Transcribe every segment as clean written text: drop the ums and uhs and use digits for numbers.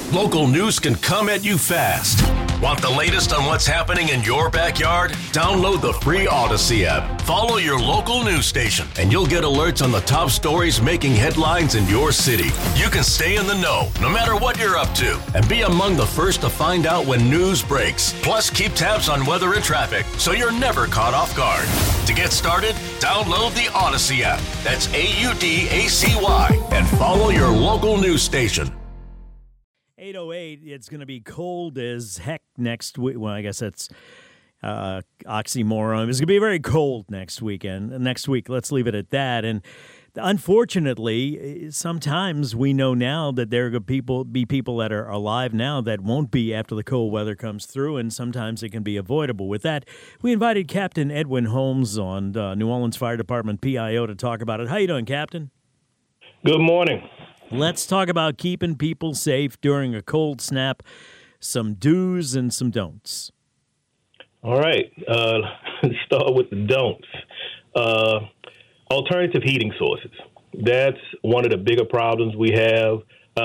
Local news can come at you fast. Want the latest on what's happening in your backyard? Download the free Odyssey app. Follow your local news station, and you'll get alerts on the top stories making headlines in your city. You can stay in the know, no matter what you're up to, and be among the first to find out when news breaks. Plus, keep tabs on weather and traffic, so you're never caught off guard. To get started, download the Odyssey app. That's AUDACY, and follow your local news station. 8:08, it's going to be cold as heck next week. Well, I guess that's oxymoron. It's going to be very cold next week. Let's leave it at that. And unfortunately, sometimes we know now that there are people that are alive now that won't be after the cold weather comes through, and sometimes it can be avoidable. With that, we invited Captain Edwin Holmes on New Orleans Fire Department PIO to talk about it. How you doing, Captain? Good morning. Let's talk about keeping people safe during a cold snap, some do's and some don'ts. All right. Let's start with the don'ts. Alternative heating sources. That's one of the bigger problems we have.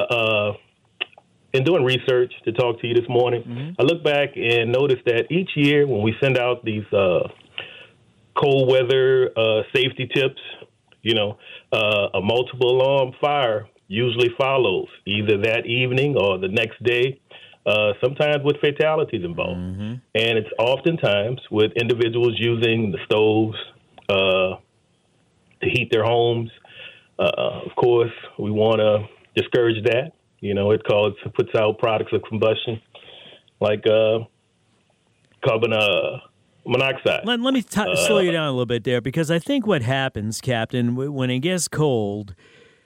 In doing research to talk to you this morning, I look back and notice that each year when we send out these cold weather safety tips, a multiple alarm fire usually follows either that evening or the next day, sometimes with fatalities involved. And it's oftentimes with individuals using the stoves to heat their homes. Of course, we want to discourage that. It puts out products of combustion like carbon monoxide. Let me slow you down a little bit there, because I think what happens, Captain, when it gets cold,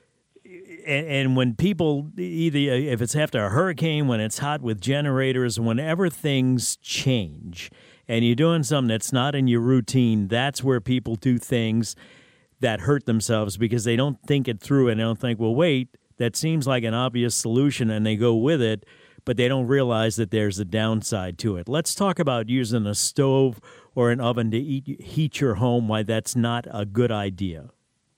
and when people, either if it's after a hurricane, when it's hot with generators, whenever things change and you're doing something that's not in your routine, that's where people do things that hurt themselves because they don't think it through and they don't think, well, wait, that seems like an obvious solution, and they go with it, but they don't realize that there's a downside to it. Let's talk about using a stove or an oven to heat your home, why that's not a good idea.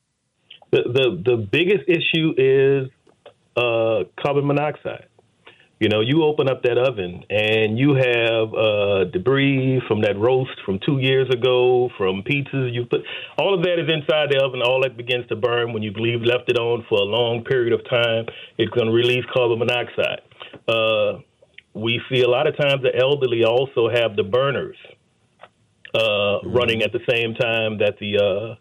The biggest issue is carbon monoxide. You open up that oven and you have debris from that roast from 2 years ago, from pizzas you put. All of that is inside the oven. All that begins to burn when you've left it on for a long period of time. It's going to release carbon monoxide. We see a lot of times the elderly also have the burners running at the same time that the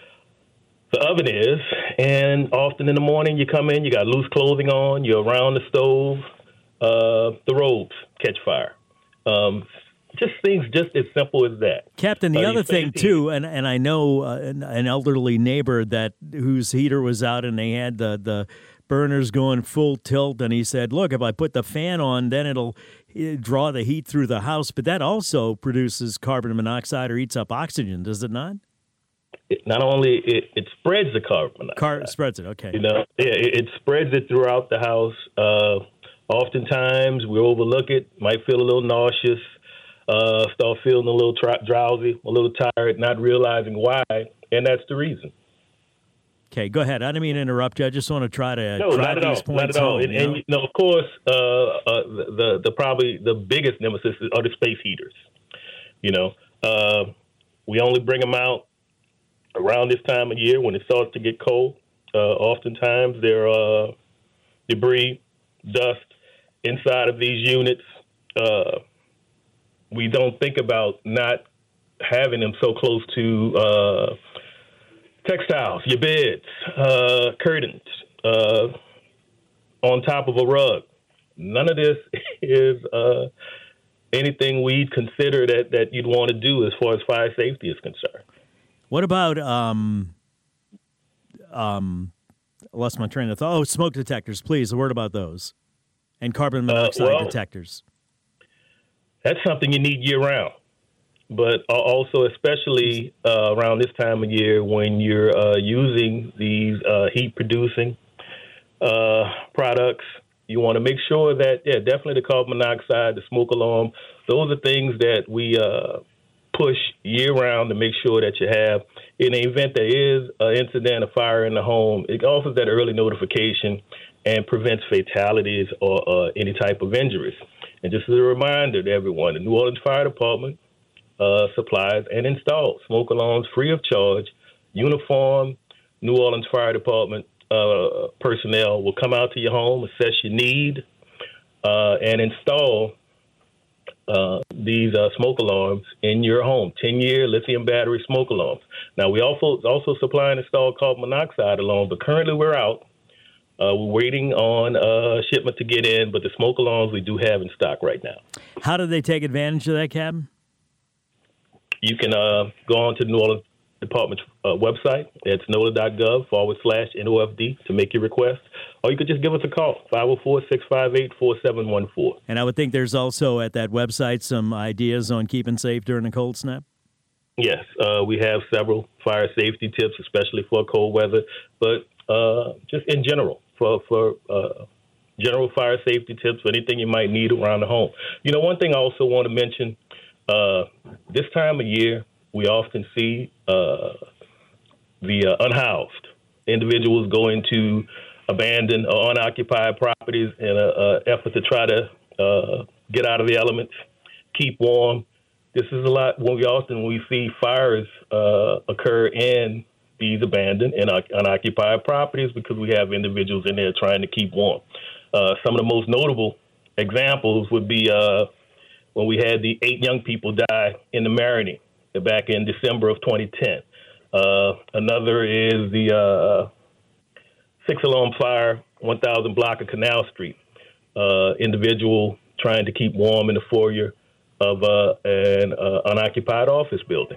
oven is, and often in the morning you come in, you got loose clothing on, you're around the stove, the robes catch fire. Just things just as simple as that. Captain, the other thing too, and I know an elderly neighbor whose heater was out and they had the burners going full tilt, and he said, look, if I put the fan on, then it'll draw the heat through the house, but that also produces carbon monoxide or eats up oxygen, does it not? Not only it spreads the carbon monoxide. Spreads it, okay. It spreads it throughout the house. Oftentimes we overlook it, might feel a little nauseous, start feeling a little drowsy, a little tired, not realizing why, and that's the reason. Okay, go ahead. I didn't mean to interrupt you. I just want to try to drive these points home. And of course, probably the biggest nemesis are the space heaters. We only bring them out around this time of year when it starts to get cold. Oftentimes there are debris, dust inside of these units. We don't think about not having them so close to textiles, your beds, curtains, on top of a rug. None of this is anything we'd consider that you'd want to do as far as fire safety is concerned. What about I lost my train of thought. Oh, smoke detectors, please. A word about those. And carbon monoxide detectors. That's something you need year-round. But also especially around this time of year when you're using these heat-producing products, you want to make sure that, definitely the carbon monoxide, the smoke alarm, those are things that we push year-round to make sure that you have. In the event there is an incident, a fire in the home, it offers that early notification and prevents fatalities or any type of injuries. And just as a reminder to everyone, the New Orleans Fire Department supplies and installs smoke alarms free of charge. Uniformed New Orleans Fire Department personnel will come out to your home, assess your need, and install these smoke alarms in your home, 10-year lithium battery smoke alarms. Now, we also supply and install carbon monoxide alarms, but currently we're out. We're waiting on shipment to get in, but the smoke alarms we do have in stock right now. How do they take advantage of that, Captain? You can go on to the New Orleans Department's website. It's NOLA.gov/NOFD to make your request. Or you could just give us a call, 504-658-4714. And I would think there's also at that website some ideas on keeping safe during a cold snap? Yes, we have several fire safety tips, especially for cold weather, but just in general, for general fire safety tips, for anything you might need around the home. You know, one thing I also want to mention, this time of year, we often see the unhoused individuals go into abandoned or unoccupied properties in an effort to try to get out of the elements, keep warm. This is a lot when we see fires occur in these abandoned and unoccupied properties because we have individuals in there trying to keep warm. Some of the most notable examples would be when we had the 8 young people die in the Marigny back in December of 2010. Another is the 6-alarm fire, 1000 block of Canal Street. Individual trying to keep warm in the foyer of an unoccupied office building.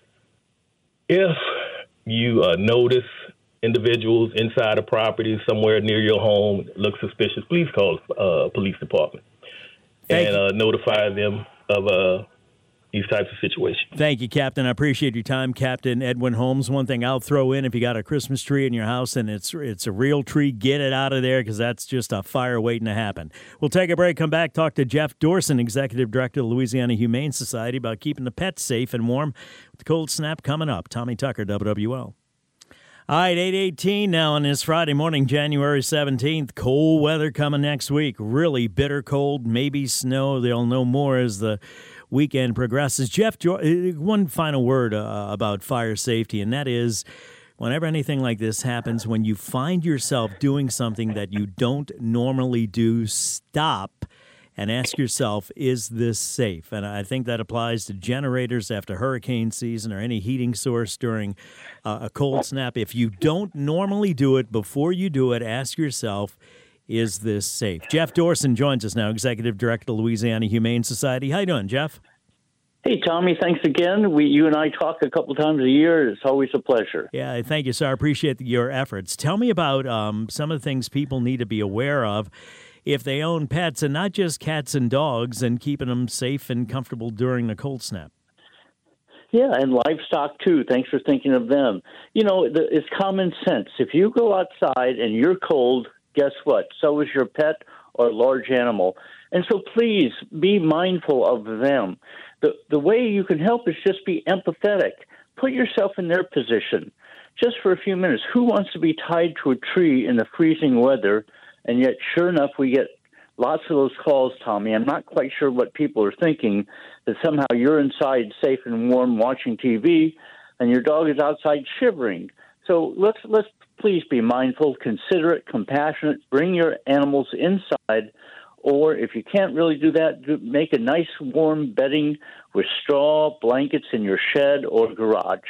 If you notice individuals inside a property somewhere near your home that look suspicious, please call the police department and notify them of these types of situations. Thank you, Captain. I appreciate your time, Captain Edwin Holmes. One thing I'll throw in, if you got a Christmas tree in your house and it's a real tree, get it out of there because that's just a fire waiting to happen. We'll take a break, come back, talk to Jeff Dorson, Executive Director of the Louisiana Humane Society, about keeping the pets safe and warm. With the cold snap coming up. Tommy Tucker, WWL. All right, 8:18 now on this Friday morning, January 17th. Cold weather coming next week. Really bitter cold, maybe snow. They'll know more as the weekend progresses. Jeff, one final word about fire safety, and that is whenever anything like this happens, when you find yourself doing something that you don't normally do, stop and ask yourself, is this safe? And I think that applies to generators after hurricane season or any heating source during a cold snap. If you don't normally do it, before you do it, ask yourself, is this safe? Jeff Dorson joins us now, Executive Director of Louisiana Humane Society. How you doing, Jeff? Hey, Tommy, thanks again. You and I talk a couple times a year. It's always a pleasure. Yeah, thank you, sir. I appreciate your efforts. Tell me about some of the things people need to be aware of if they own pets, and not just cats and dogs, and keeping them safe and comfortable during the cold snap. Yeah, and livestock, too. Thanks for thinking of them. You know, it's common sense. If you go outside and you're cold, guess what? So is your pet or large animal. And so please be mindful of them. The way you can help is just be empathetic. Put yourself in their position just for a few minutes. Who wants to be tied to a tree in the freezing weather? And yet, sure enough, we get lots of those calls, Tommy. I'm not quite sure what people are thinking, that somehow you're inside safe and warm watching TV and your dog is outside shivering. So let's please be mindful, considerate, compassionate. Bring your animals inside, or if you can't really do that, make a nice warm bedding with straw blankets in your shed or garage.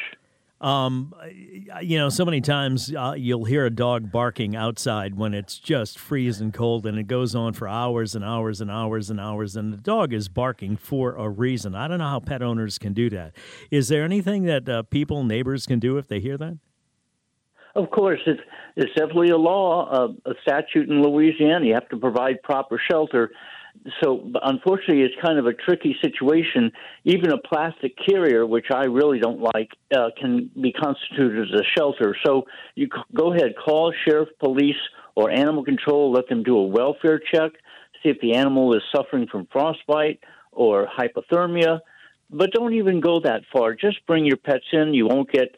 So many times you'll hear a dog barking outside when it's just freezing cold, and it goes on for hours and hours and hours and hours, and the dog is barking for a reason. I don't know how pet owners can do that. Is there anything that neighbors can do if they hear that? Of course, it's definitely a law, a statute in Louisiana. You have to provide proper shelter. So, unfortunately, it's kind of a tricky situation. Even a plastic carrier, which I really don't like, can be constituted as a shelter. So you go ahead, call sheriff, police, or animal control. Let them do a welfare check, see if the animal is suffering from frostbite or hypothermia. But don't even go that far. Just bring your pets in. You won't get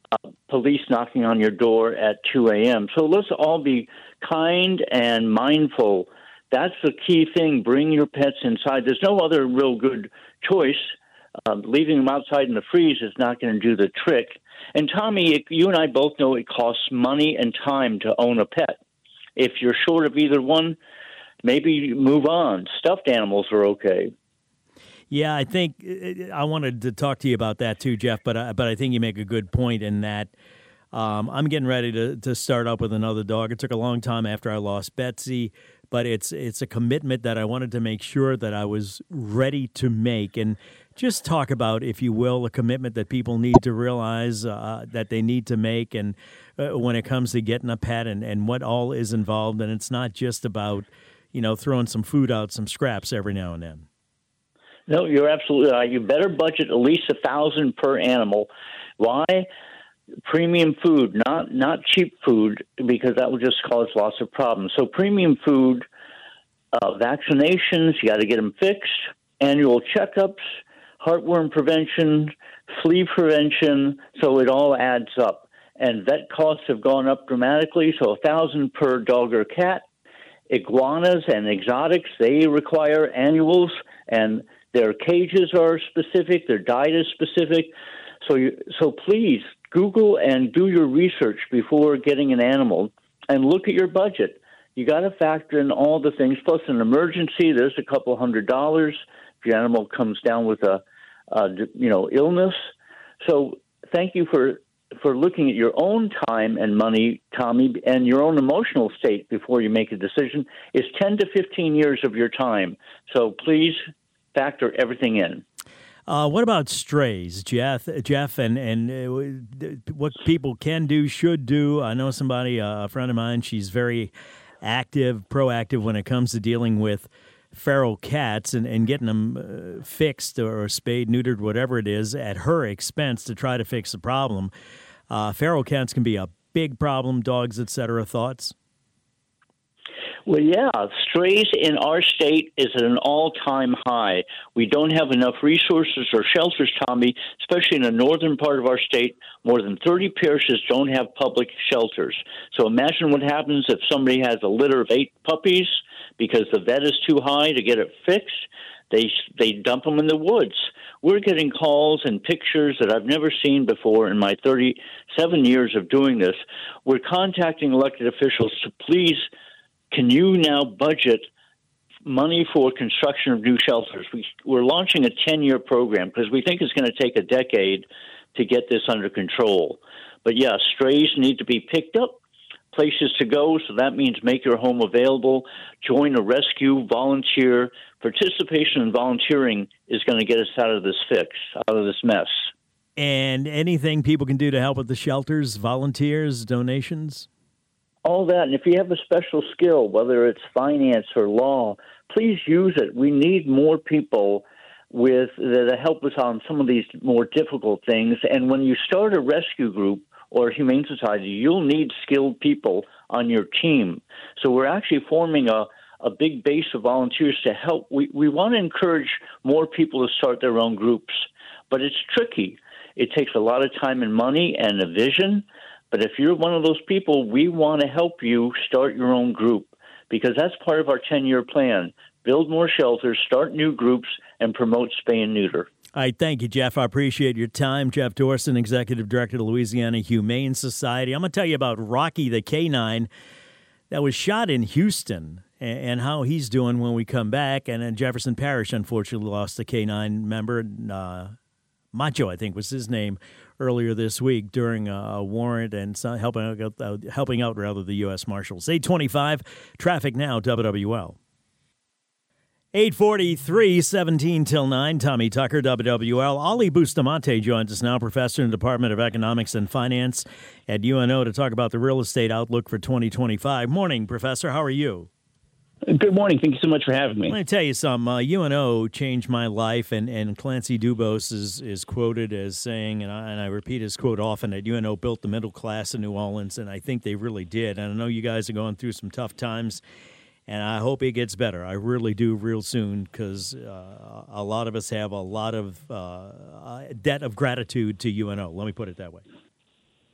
police knocking on your door at 2 a.m. So let's all be kind and mindful. That's the key thing. Bring your pets inside. There's no other real good choice. Leaving them outside in the freeze is not going to do the trick. And Tommy, you and I both know it costs money and time to own a pet. If you're short of either one, maybe move on. Stuffed animals are okay. Yeah, I think I wanted to talk to you about that too, Jeff. But I think you make a good point in that I'm getting ready to start up with another dog. It took a long time after I lost Betsy, but it's a commitment that I wanted to make sure that I was ready to make. And just talk about, if you will, a commitment that people need to realize that they need to make, and when it comes to getting a pet and what all is involved. And it's not just about throwing some food out, some scraps every now and then. No, you're absolutely right. You better budget at least $1,000 per animal. Why? Premium food, not cheap food, because that will just cause lots of problems. So premium food, vaccinations, you got to get them fixed, annual checkups, heartworm prevention, flea prevention, so it all adds up. And vet costs have gone up dramatically, so $1,000 per dog or cat. Iguanas and exotics, they require annuals, and their cages are specific, their diet is specific. So please Google and do your research before getting an animal, and look at your budget. You got to factor in all the things. Plus, an emergency, there's a couple $100 if your animal comes down with a illness. So thank you for looking at your own time and money, Tommy, and your own emotional state before you make a decision. It's 10 to 15 years of your time. So please factor everything in. What about strays, Jeff? And what people can do, should do. I know somebody, a friend of mine, she's very proactive when it comes to dealing with feral cats and getting them fixed or spayed, neutered, whatever it is, at her expense to try to fix the problem. Feral cats can be a big problem, dogs, etc. Thoughts? Well, yeah, strays in our state is at an all-time high. We don't have enough resources or shelters, Tommy, especially in the northern part of our state. More than 30 parishes don't have public shelters. So imagine what happens if somebody has a litter of 8 puppies because the vet is too high to get it fixed. They dump them in the woods. We're getting calls and pictures that I've never seen before in my 37 years of doing this. We're contacting elected officials to please, can you now budget money for construction of new shelters? We're launching a 10-year program because we think it's going to take a decade to get this under control. But, yeah, strays need to be picked up, places to go, so that means make your home available, join a rescue, volunteer. Participation and volunteering is going to get us out of this mess. And anything people can do to help with the shelters, volunteers, donations? All that. And if you have a special skill, whether it's finance or law, please use it. We need more people that help us on some of these more difficult things. And when you start a rescue group or a humane society, you'll need skilled people on your team. So we're actually forming a big base of volunteers to help. We want to encourage more people to start their own groups, but it's tricky. It takes a lot of time and money and a vision. But if you're one of those people, we want to help you start your own group, because that's part of our 10-year plan. Build more shelters, start new groups, and promote spay and neuter. All right, thank you, Jeff. I appreciate your time. Jeff Dorson, Executive Director of the Louisiana Humane Society. I'm going to tell you about Rocky the Canine that was shot in Houston and how he's doing when we come back. And then Jefferson Parish, unfortunately, lost a canine member. Macho, I think, was his name, earlier this week during a warrant and helping out the U.S. Marshals. 8:25, traffic now, WWL. 8:43, 17 till 9, Tommy Tucker, WWL. Ali Bustamante joins us now, professor in the Department of Economics and Finance at UNO, to talk about the real estate outlook for 2025. Morning, Professor. How are you? Good morning. Thank you so much for having me. Let me tell you something. UNO changed my life, and Clancy Dubose is quoted as saying, and I repeat his quote often, that UNO built the middle class in New Orleans, and I think they really did. And I know you guys are going through some tough times, and I hope it gets better. I really do, real soon, because a lot of us have a lot of debt of gratitude to UNO. Let me put it that way.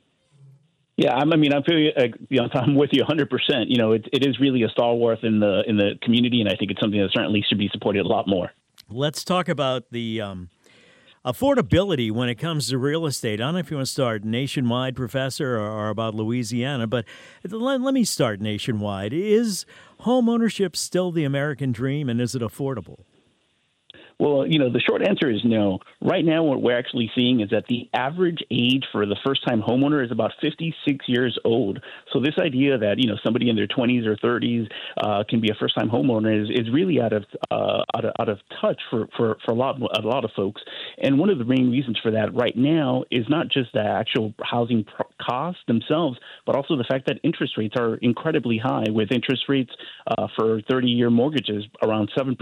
Yeah, I mean, I'm feeling, I'm with you 100%. It is really a stalwart in the community, and I think it's something that certainly should be supported a lot more. Let's talk about the affordability when it comes to real estate. I don't know if you want to start nationwide, Professor, or about Louisiana, but let me start nationwide. Is home ownership still the American dream, and is it affordable? Well, the short answer is no. Right now, what we're actually seeing is that the average age for the first-time homeowner is about 56 years old. So this idea that somebody in their 20s or 30s can be a first-time homeowner is really out of touch for a lot of folks. And one of the main reasons for that right now is not just the actual housing costs themselves, but also the fact that interest rates are incredibly high, with interest rates for 30-year mortgages around 7%.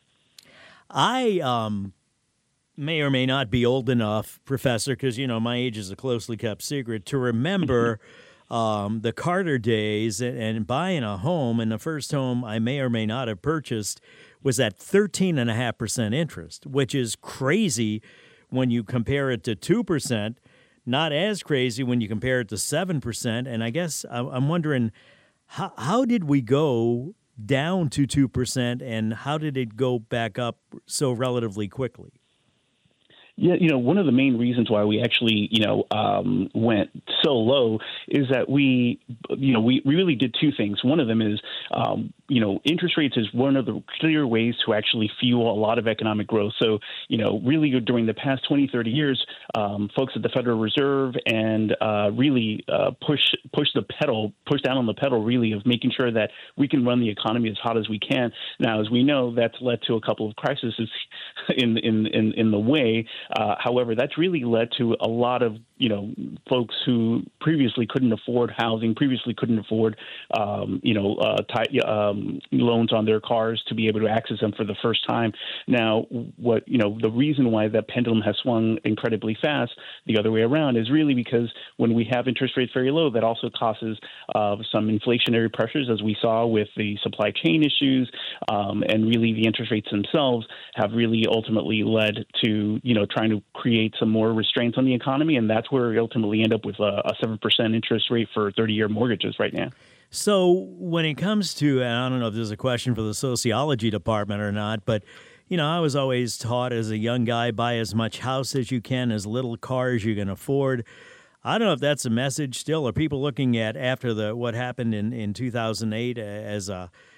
I may or may not be old enough, Professor, because, my age is a closely kept secret, to remember the Carter days and buying a home. And the first home I may or may not have purchased was at 13.5% interest, which is crazy when you compare it to 2%, not as crazy when you compare it to 7%. And I guess I'm wondering, how did we go down to 2%, and how did it go back up so relatively quickly? Yeah, one of the main reasons why we actually, went so low is that we really did two things. One of them is, interest rates is one of the clear ways to actually fuel a lot of economic growth. So, really during the past 20, 30 years, folks at the Federal Reserve and really push down on the pedal, really, of making sure that we can run the economy as hot as we can. Now, as we know, that's led to a couple of crises in the way. However, that's really led to a lot of, folks who previously couldn't afford housing, previously couldn't afford, loans on their cars to be able to access them for the first time. Now, the reason why that pendulum has swung incredibly fast the other way around is really because when we have interest rates very low, that also causes some inflationary pressures, as we saw with the supply chain issues, and really the interest rates themselves have really ultimately led to, trying to create some more restraints on the economy, and that's where we ultimately end up with a 7% interest rate for 30-year mortgages right now. So when it comes to, and I don't know if this is a question for the sociology department or not, but, I was always taught as a young guy, buy as much house as you can, as little car as you can afford. I don't know if that's a message still. Are people looking at after what happened in 2008 as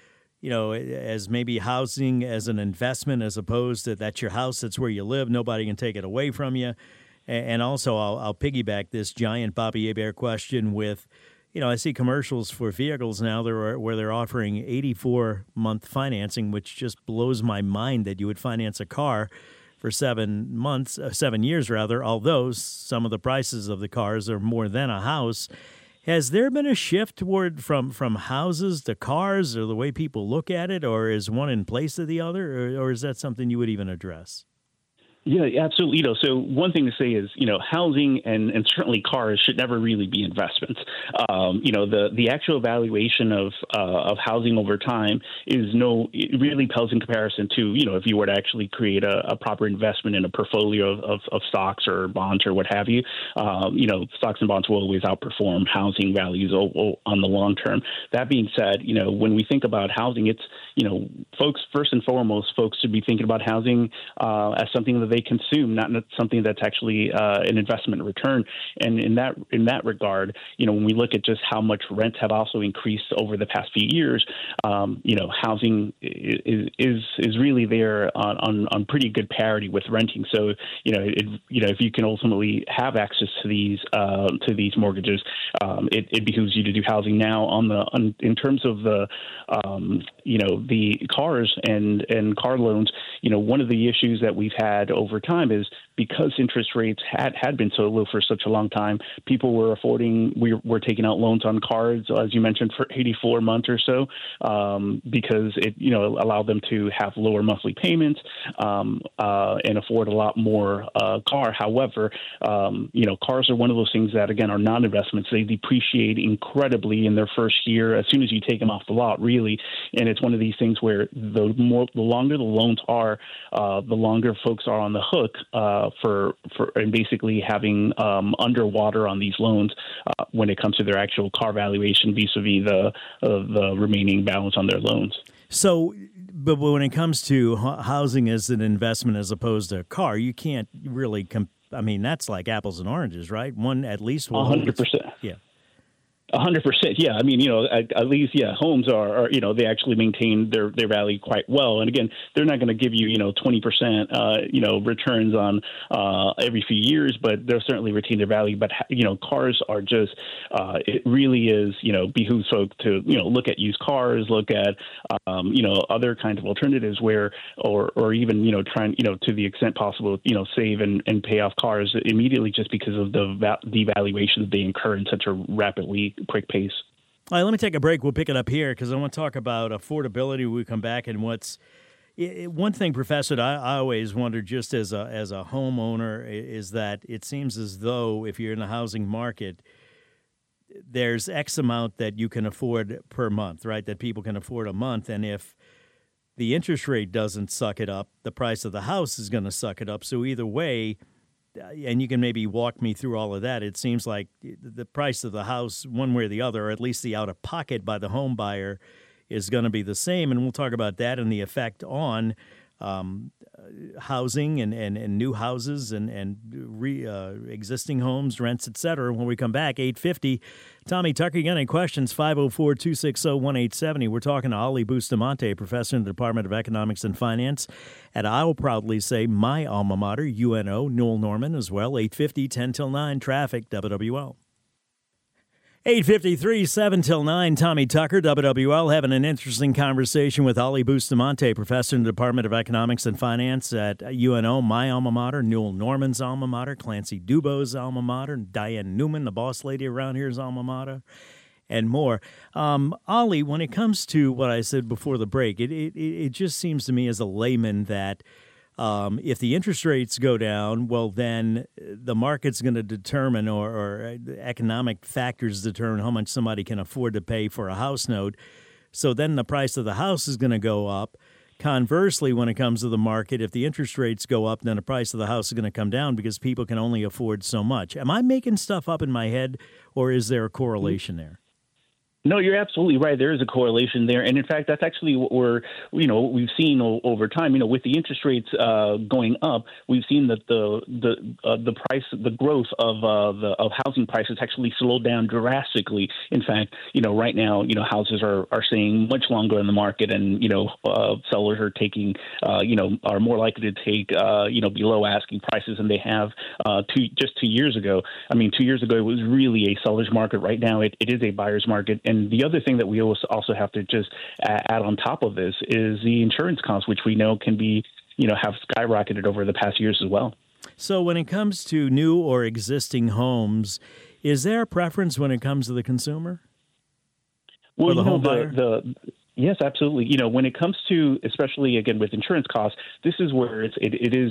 as maybe housing as an investment, as opposed to that's your house, that's where you live, nobody can take it away from you? And also, I'll piggyback this giant Bobby Hebert question with, I see commercials for vehicles now where they're offering 84-month financing, which just blows my mind that you would finance a car for 7 years rather, although some of the prices of the cars are more than a house. Has there been a shift toward from houses to cars, or the way people look at it, or is one in place of the other, or is that something you would even address? Yeah, absolutely. So one thing to say is, housing and certainly cars should never really be investments. The actual valuation of housing over time it really pales in comparison to, if you were to actually create a proper investment in a portfolio of stocks or bonds or what have you. Stocks and bonds will always outperform housing values on the long term. That being said, when we think about housing, it's, folks, first and foremost, folks should be thinking about housing as something that they consume, not something that's actually an investment return. And in that regard, when we look at just how much rents have also increased over the past few years, housing is really there on pretty good parity with renting. So if you can ultimately have access to these mortgages, it behooves you to do housing now. In terms of the cars and car loans, one of the issues that we've had over time is because interest rates had been so low for such a long time, people were taking out loans on cars, as you mentioned, for 84 months or so, because it allowed them to have lower monthly payments and afford a lot more car. However, cars are one of those things that, again, are non-investments. They depreciate incredibly in their first year as soon as you take them off the lot, really. And it's one of these things where the longer the loans are, the longer folks are on the hook for and basically having underwater on these loans when it comes to their actual car valuation vis-a-vis the remaining balance on their loans. So, but when it comes to housing as an investment as opposed to a car, you can't really I mean, that's like apples and oranges, right? One at least will 100%. Yeah. 100%. Yeah. I mean, at least, homes are, they actually maintain their value quite well. And again, they're not going to give you, 20%, returns on every few years, but they'll certainly retain their value. But, cars are just, it really is, behooves folks to, look at used cars, look at, other kinds of alternatives where, or even, trying, to the extent possible, save and pay off cars immediately just because of the devaluation that they incur in such a rapidly quick pace. All right, let me take a break. We'll pick it up here because I want to talk about affordability when we come back. And one thing, Professor, I always wonder just as a homeowner is that it seems as though if you're in the housing market, there's X amount that you can afford per month, right, that people can afford a month. And if the interest rate doesn't suck it up, the price of the house is going to suck it up. So either way, and you can maybe walk me through all of that, it seems like the price of the house, one way or the other, or at least the out-of-pocket by the home buyer, is going to be the same. And we'll talk about that and the effect on housing and new houses and existing homes, rents, et cetera. When we come back, 8:50. Tommy Tucker, you got any questions? 504-260-1870. We're talking to Ali Bustamante, professor in the Department of Economics and Finance at, I'll proudly say, my alma mater, UNO, Newell Norman as well. 8:50, 10 till 9, traffic, WWL. 8:53, 7 till 9, Tommy Tucker, WWL, having an interesting conversation with Ali Bustamante, professor in the Department of Economics and Finance at UNO, my alma mater, Newell Norman's alma mater, Clancy Dubow's alma mater, Diane Newman, the boss lady around here's alma mater, and more. Ali, when it comes to what I said before the break, it just seems to me as a layman that if the interest rates go down, well, then the market's going to determine or economic factors determine how much somebody can afford to pay for a house note. So then the price of the house is going to go up. Conversely, when it comes to the market, if the interest rates go up, then the price of the house is going to come down because people can only afford so much. Am I making stuff up in my head, or is there a correlation there? No, you're absolutely right. There is a correlation there. And in fact, that's actually what we've seen over time, with the interest rates going up, we've seen that the growth of housing prices actually slowed down drastically. In fact, right now, houses are staying much longer in the market, and, sellers are taking, are more likely to take, below asking prices than they have 2 years ago. I mean, 2 years ago, it was really a seller's market. Right now, it is a buyer's market. And the other thing that we also have to just add on top of this is the insurance costs, which we know can be, have skyrocketed over the past years as well. So when it comes to new or existing homes, is there a preference when it comes to the consumer? Well, or the home buyer? Yes, absolutely. When it comes to, especially again with insurance costs, this is where it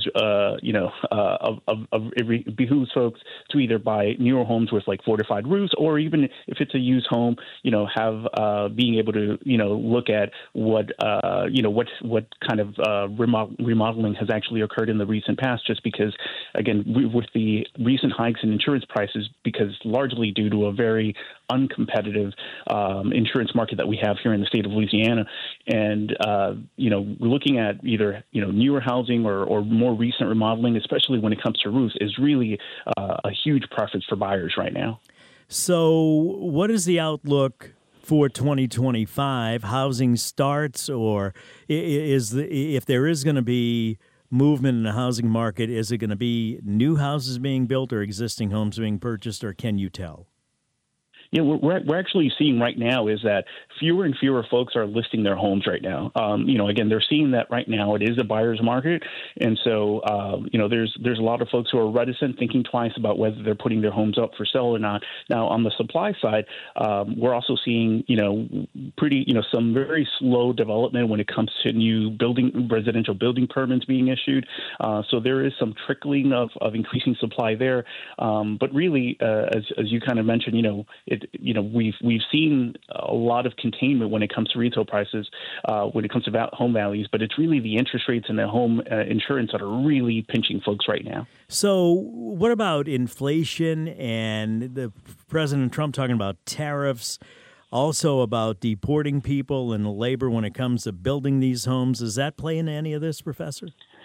behooves folks to either buy newer homes with like fortified roofs, or even if it's a used home, have being able to look at what kind of remodeling has actually occurred in the recent past. Just because, again, with the recent hikes in insurance prices, because largely due to a very uncompetitive insurance market that we have here in the state of Louisiana. And, we're looking at either, newer housing or more recent remodeling, especially when it comes to roofs, is really a huge preference for buyers right now. So what is the outlook for 2025 housing starts, or if there is going to be movement in the housing market, is it going to be new houses being built or existing homes being purchased, or can you tell? Yeah, we're actually seeing right now is that fewer and fewer folks are listing their homes right now. Again, they're seeing that right now it is a buyer's market. And so, there's a lot of folks who are reticent, thinking twice about whether they're putting their homes up for sale or not. Now, on the supply side, we're also seeing, some very slow development when it comes to new residential building permits being issued. So there is some trickling of increasing supply there. But really, as you kind of mentioned, we've seen a lot of containment when it comes to retail prices, when it comes to home values, but it's really the interest rates and the home insurance that are really pinching folks right now. So what about inflation and the President Trump talking about tariffs, also about deporting people and labor when it comes to building these homes? Does that play into any of this, Professor?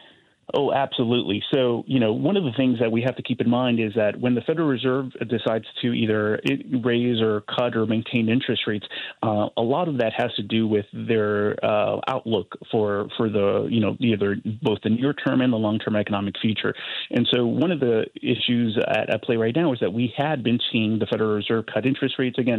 Oh, absolutely. So, one of the things that we have to keep in mind is that when the Federal Reserve decides to either raise or cut or maintain interest rates, a lot of that has to do with their outlook for the, either both the near term and the long term economic future. And so one of the issues at play right now is that we had been seeing the Federal Reserve cut interest rates again,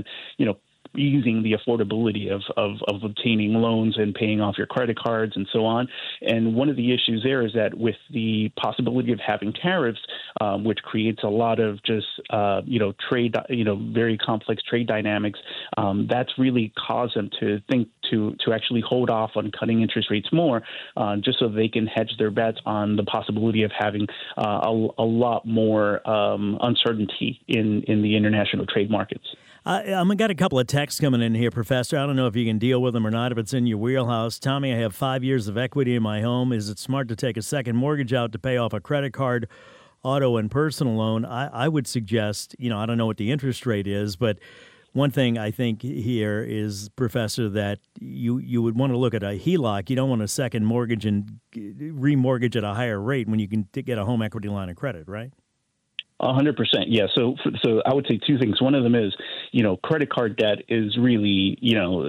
easing the affordability of obtaining loans and paying off your credit cards and so on. And one of the issues there is that with the possibility of having tariffs, which creates a lot of just, trade, very complex trade dynamics, that's really caused them to think to actually hold off on cutting interest rates more, just so they can hedge their bets on the possibility of having a lot more uncertainty in the international trade markets. I've got a couple of texts coming in here, Professor. I don't know if you can deal with them or not, if it's in your wheelhouse. Tommy, I have 5 years of equity in my home. Is it smart to take a second mortgage out to pay off a credit card, auto, and personal loan? I would suggest, I don't know what the interest rate is, but one thing I think here is, Professor, that you would want to look at a HELOC. You don't want a second mortgage and remortgage at a higher rate when you can get a home equity line of credit, right? 100%. Yeah. So I would say two things. One of them is, credit card debt is really,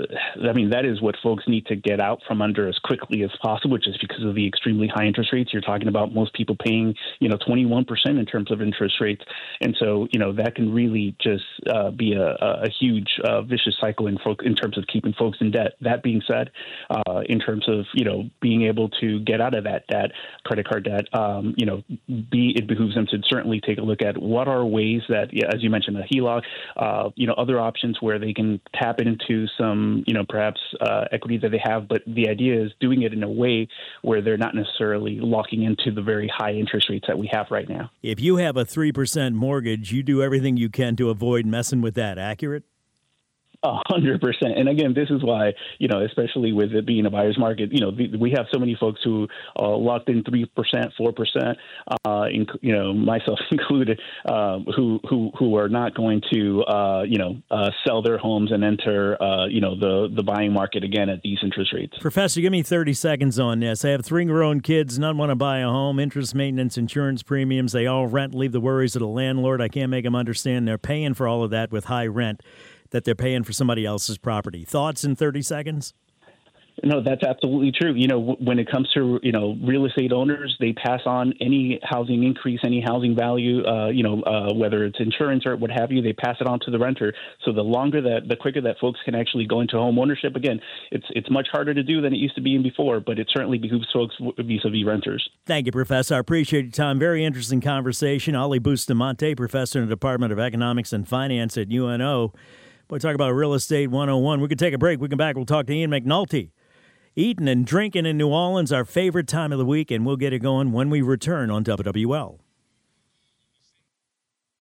that is what folks need to get out from under as quickly as possible, just because of the extremely high interest rates. You're talking about most people paying, 21% in terms of interest rates. And so, that can really just be a huge vicious cycle in terms of keeping folks in debt. That being said, in terms of, being able to get out of that debt, credit card debt, it behooves them to certainly take a look at what are ways that, as you mentioned, a HELOC, other options where they can tap into some, perhaps equity that they have. But the idea is doing it in a way where they're not necessarily locking into the very high interest rates that we have right now. If you have a 3% mortgage, you do everything you can to avoid messing with that. Accurate? 100%. And again, this is why, especially with it being a buyer's market, we have so many folks who locked in 3%, 4%, myself included, who are not going to, sell their homes and enter, the buying market again at these interest rates. Professor, give me 30 seconds on this. I have 3 grown kids. None want to buy a home. Interest, maintenance, insurance premiums. They all rent, leave the worries of the landlord. I can't make them understand they're paying for all of that with high rent, that they're paying for somebody else's property. Thoughts in 30 seconds? No, that's absolutely true. When it comes to, real estate owners, they pass on any housing increase, any housing value, whether it's insurance or what have you, they pass it on to the renter. So the quicker that folks can actually go into home ownership, again, it's much harder to do than it used to be before, but it certainly behooves folks vis-a-vis renters. Thank you, Professor. I appreciate your time. Very interesting conversation. Ali Bustamante, Professor in the Department of Economics and Finance at UNO. We'll talk about Real Estate 101. We can take a break. We come back. We'll talk to Ian McNulty. Eating and drinking in New Orleans, our favorite time of the week, and we'll get it going when we return on WWL.